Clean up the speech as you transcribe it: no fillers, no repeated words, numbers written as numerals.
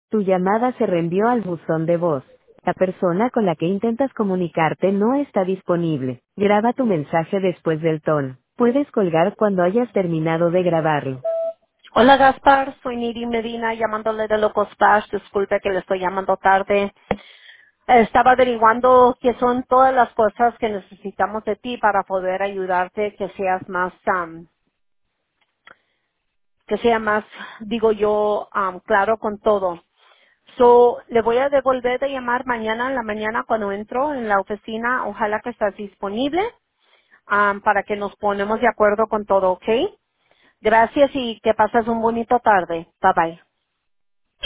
Tu llamada se reenvió al buzón de voz. La persona con la que intentas comunicarte no está disponible. Graba tu mensaje después del tono. Puedes colgar cuando hayas terminado de grabarlo. Hola Gaspar, soy Niri Medina llamándole de Locos Paz. Disculpe que le estoy llamando tarde. Estaba averiguando qué son todas las cosas que necesitamos de ti para poder ayudarte, que seas más, que sea más, digo yo, claro con todo. So, le voy a devolver de llamar mañana en la mañana cuando entro en la oficina. Ojalá que estés disponible, para que nos ponemos de acuerdo con todo, ¿ok? Gracias y que pases un bonito tarde. Bye bye.